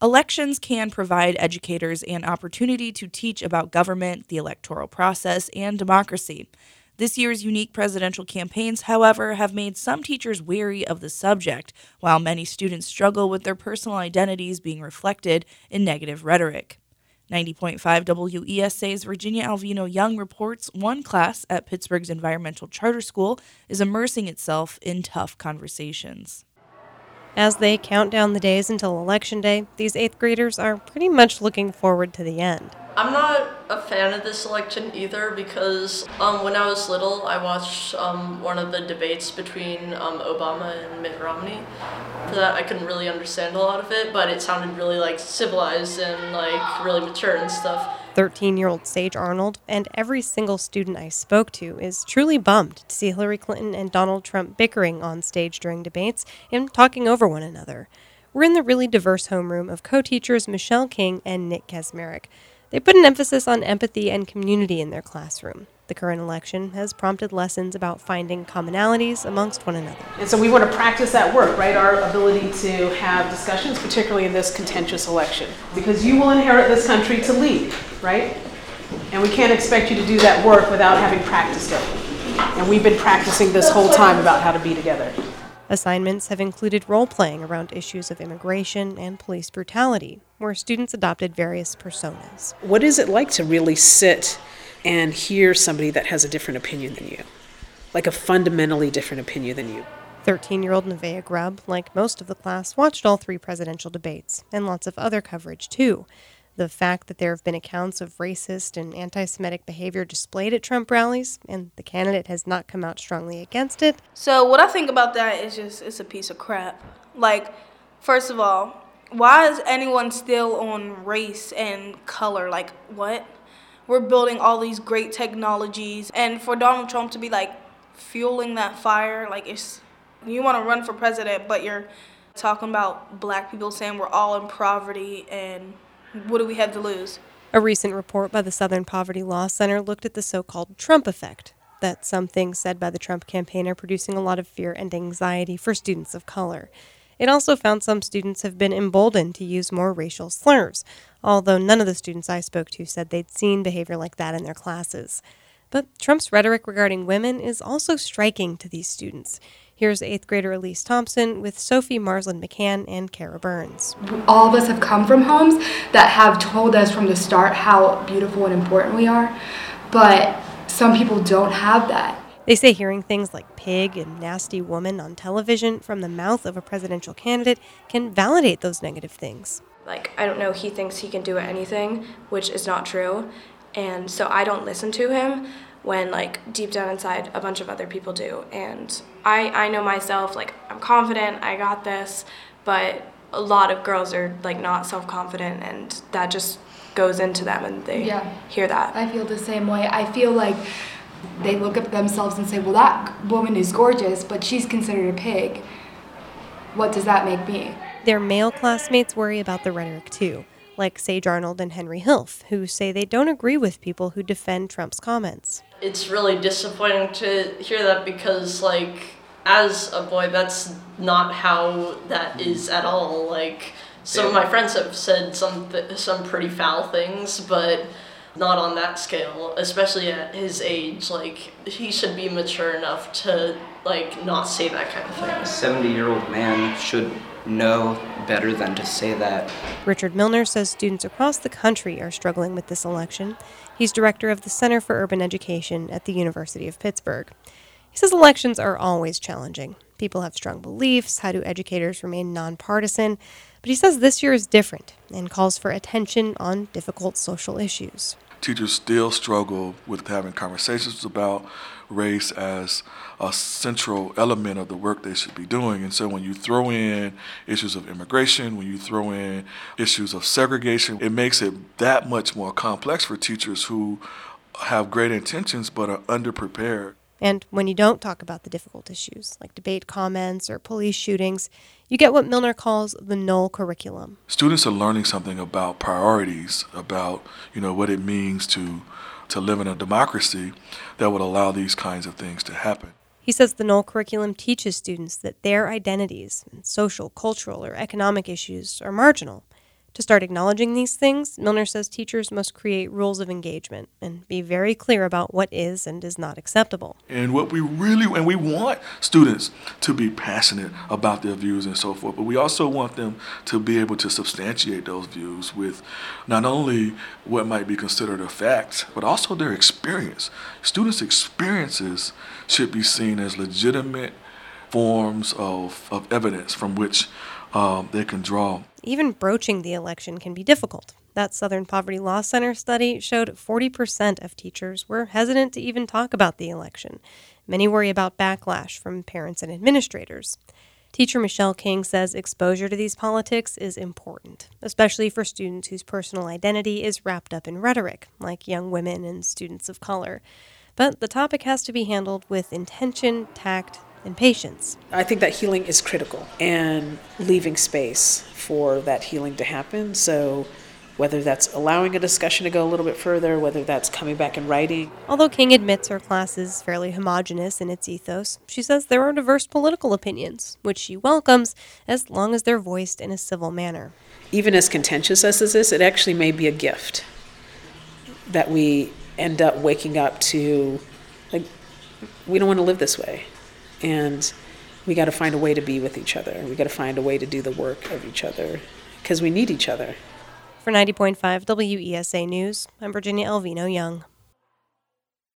Elections can provide educators an opportunity to teach about government, the electoral process, and democracy. This year's unique presidential campaigns, however, have made some teachers wary of the subject, while many students struggle with their personal identities being reflected in negative rhetoric. 90.5 WESA's Virginia Alvino Young reports one class at Pittsburgh's Environmental Charter School is immersing itself in tough conversations. As they count down the days until Election Day, these 8th graders are pretty much looking forward to the end. I'm not a fan of this election either because when I was little, I watched one of the debates between Obama and Mitt Romney. For that, I couldn't really understand a lot of it, but it sounded really civilized and really mature and stuff. 13-year-old Sage Arnold and every single student I spoke to is truly bummed to see Hillary Clinton and Donald Trump bickering on stage during debates and talking over one another. We're in the really diverse homeroom of co-teachers Michelle King and Nick Kasmerick. They put an emphasis on empathy and community in their classroom. The current election has prompted lessons about finding commonalities amongst one another. And so we want to practice that work, right? Our ability to have discussions, particularly in this contentious election. Because you will inherit this country to lead, right? And we can't expect you to do that work without having practiced it. And we've been practicing this whole time about how to be together. Assignments have included role-playing around issues of immigration and police brutality, where students adopted various personas. What is it like to really sit and hear somebody that has a different opinion than you? Like a fundamentally different opinion than you. 13-year-old Nevaeh Grubb, like most of the class, watched all 3 presidential debates, and lots of other coverage, too. The fact that there have been accounts of racist and anti-Semitic behavior displayed at Trump rallies, and the candidate has not come out strongly against it. So what I think about that is it's a piece of crap. First of all, why is anyone still on race and color? What? We're building all these great technologies, and for Donald Trump to be fueling that fire, you want to run for president, but you're talking about black people saying we're all in poverty, and what do we have to lose? A recent report by the Southern Poverty Law Center looked at the so-called Trump effect, that some things said by the Trump campaign are producing a lot of fear and anxiety for students of color. It also found some students have been emboldened to use more racial slurs, although none of the students I spoke to said they'd seen behavior like that in their classes. But Trump's rhetoric regarding women is also striking to these students. Here's 8th grader Elise Thompson with Sophie Marsland McCann and Kara Burns. All of us have come from homes that have told us from the start how beautiful and important we are, but some people don't have that. They say hearing things like pig and nasty woman on television from the mouth of a presidential candidate can validate those negative things. I don't know, he thinks he can do anything, which is not true. And so I don't listen to him when, deep down inside, a bunch of other people do. And I know myself, I'm confident, I got this, but a lot of girls are, not self-confident, and that just goes into them, and they hear that. I feel the same way. I feel like they look at themselves and say, well, that woman is gorgeous, but she's considered a pig. What does that make me? Their male classmates worry about the rhetoric, too, like Sage Arnold and Henry Hilf, who say they don't agree with people who defend Trump's comments. It's really disappointing to hear that because, as a boy, that's not how that is at all. Some of my friends have said some pretty foul things, but not on that scale, especially at his age. He should be mature enough to, not say that kind of thing. A 70-year-old man should know better than to say that. Richard Milner says students across the country are struggling with this election. He's director of the Center for Urban Education at the University of Pittsburgh. He says elections are always challenging. People have strong beliefs. How do educators remain nonpartisan? But he says this year is different and calls for attention on difficult social issues. Teachers still struggle with having conversations about race as a central element of the work they should be doing. And so when you throw in issues of immigration, when you throw in issues of segregation, it makes it that much more complex for teachers who have great intentions but are underprepared. And when you don't talk about the difficult issues, like debate comments or police shootings, you get what Milner calls the null curriculum. Students are learning something about priorities, about what it means to live in a democracy that would allow these kinds of things to happen. He says the null curriculum teaches students that their identities and social, cultural, or economic issues are marginal. To start acknowledging these things, Milner says teachers must create rules of engagement and be very clear about what is and is not acceptable. And we want students to be passionate about their views and so forth, but we also want them to be able to substantiate those views with not only what might be considered a fact, but also their experience. Students' experiences should be seen as legitimate forms of evidence from which they can draw. Even broaching the election can be difficult. That Southern Poverty Law Center study showed 40% of teachers were hesitant to even talk about the election. Many worry about backlash from parents and administrators. Teacher Michelle King says exposure to these politics is important, especially for students whose personal identity is wrapped up in rhetoric, like young women and students of color. But the topic has to be handled with intention, tact, and patience. I think that healing is critical and leaving space for that healing to happen. So whether that's allowing a discussion to go a little bit further, whether that's coming back and writing. Although King admits her class is fairly homogenous in its ethos, she says there are diverse political opinions, which she welcomes as long as they're voiced in a civil manner. Even as contentious as this is, it actually may be a gift that we end up waking up to, like, we don't want to live this way. And we got to find a way to be with each other. We got to find a way to do the work of each other because we need each other. For 90.5 WESA News, I'm Virginia Elvino Young.